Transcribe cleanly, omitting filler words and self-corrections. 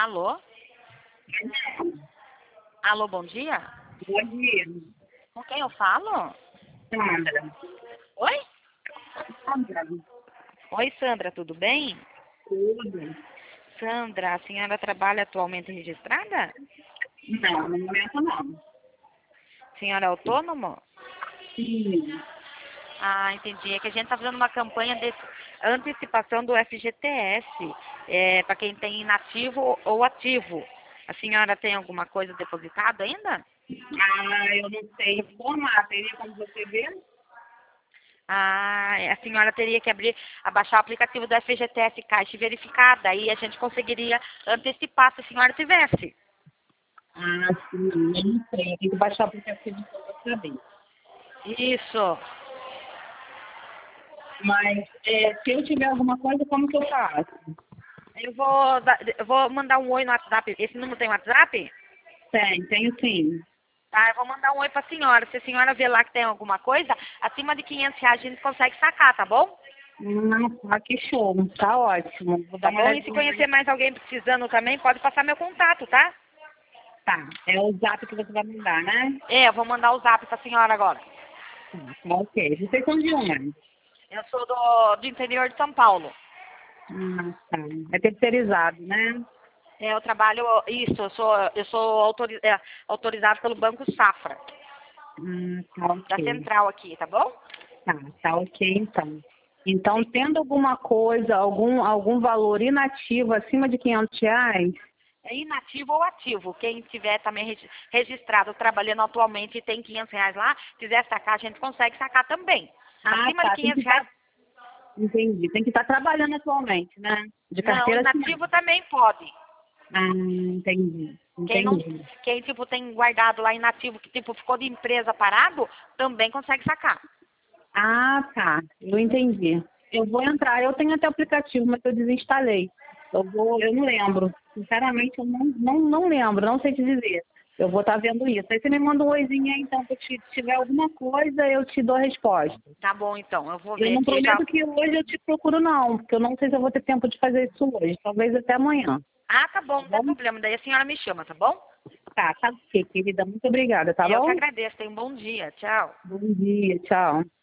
Alô? Alô, bom dia? Bom dia, Com quem eu falo? Sandra. Oi? Sandra, Oi, Sandra, tudo bem? tudo? Sandra, a senhora trabalha atualmente registrada? Não, no momento não. Senhora é autônomo? Sim. Ah, entendi. É que a gente está fazendo uma campanha de antecipação do FGTS, para quem tem inativo ou ativo. A senhora tem alguma coisa depositada ainda? Eu não sei informar. Teria como você ver? Ah, a senhora teria que abaixar o aplicativo do FGTS Caixa e verificar, daí a gente conseguiria antecipar se a senhora tivesse. Sim, eu não sei. Eu tenho que baixar o aplicativo para saber. Isso. Mas se eu tiver alguma coisa, como que eu faço? Eu vou mandar um oi no WhatsApp. Esse número tem WhatsApp? Tenho sim. Tá, eu vou mandar um oi pra senhora. Se a senhora ver lá que tem alguma coisa, acima de R$ 500 a gente consegue sacar, tá bom? Que show. Tá ótimo. Vou dar Tá uma bom? E se olhadinha. conhecer mais alguém precisando também, pode passar meu contato, tá? Tá, é o zap que você vai mandar, né? Eu vou mandar o zap pra senhora agora. Tá, ok. Vocês são de onde? Eu sou do interior de São Paulo. Tá. É terceirizado, né? Eu trabalho, isso, eu sou autorizado pelo Banco Safra, Tá da ok. Central aqui, tá bom? Tá ok então. Então, tendo alguma coisa, algum valor inativo acima de R$ 500, É inativo ou ativo. Quem tiver também registrado, trabalhando atualmente e tem R$ 500 lá, quiser sacar, a gente consegue sacar também. Acima de tá, tem que R$ 500, estar, entendi, tem que estar trabalhando atualmente, né? De não, carteira assinada. inativo também pode. Entendi, Quem não, entendi. quem tipo tem guardado lá inativo, que tipo ficou de empresa parado, também consegue sacar. Tá, eu entendi. Eu vou entrar, eu tenho até aplicativo, mas eu desinstalei. Eu não lembro. Sinceramente, eu não lembro, não sei te dizer. Eu vou estar vendo isso. Aí você me manda um oizinho aí, então, se tiver alguma coisa, eu te dou a resposta. Tá bom, então, eu vou Eu ver não aqui já. prometo que hoje eu te procuro, não, porque eu não sei se eu vou ter tempo de fazer isso hoje. Talvez até amanhã. Ah, tá bom, Tá não tem bom? problema. Daí a senhora me chama, tá bom? Tá ok, querida. Muito obrigada, tá Eu que bom? agradeço. Tenha um bom dia. Tchau. Bom dia, tchau.